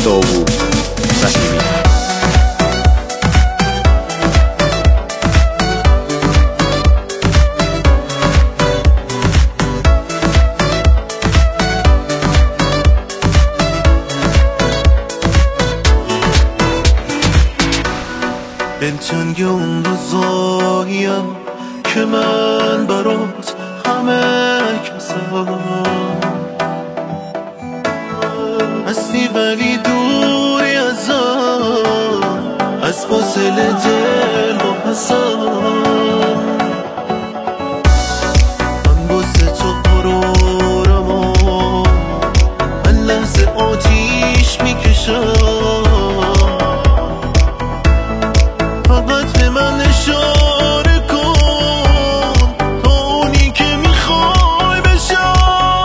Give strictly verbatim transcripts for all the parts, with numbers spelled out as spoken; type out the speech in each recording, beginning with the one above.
داوود رحیمی. دلتنگ اون روزاییم که من برات همه کسم هستی ولی دوری ازم، از فاصله دل با پسم. من واسه تو قرارم و من لحظه آتیش میکشم، فقط به من اشاره کن تا اونی که میخوای بشم.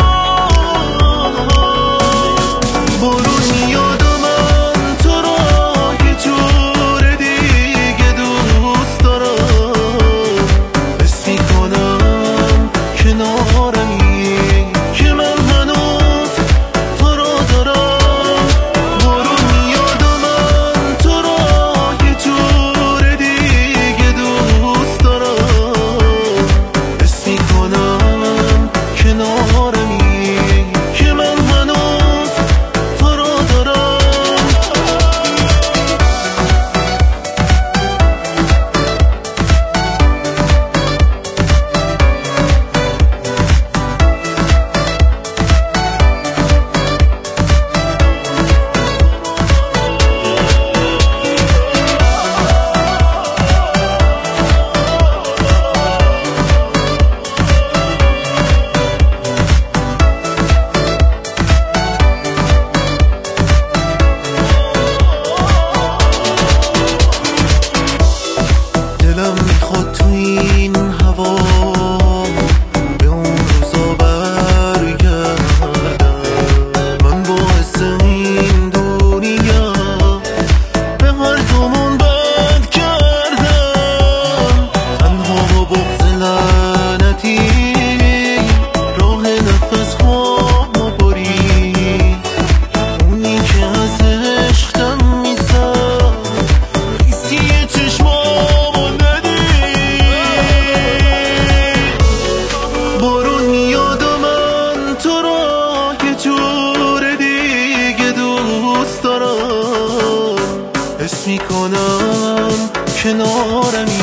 برو میاد و من تو را یه جور دیگه دوست دارم، حس میکنم کنارمی که من هنوز تو را دارم. برو میاد و من تو را یه جور دیگه دوست دارم، حس میکنم کنارمی که من هنوز تو را دارم. دلم میخواد تو این هوا به اون روزا برگردم، من باعث این دنیا به هر دومون بد کردم. تنها و بغض لعنتی راه نفس خواب برید، اونی که از عشقم میزد خیسی چشمامو برو میاد و من تو را یه جور دیگه دوست دارم، حس میکنم کنارمی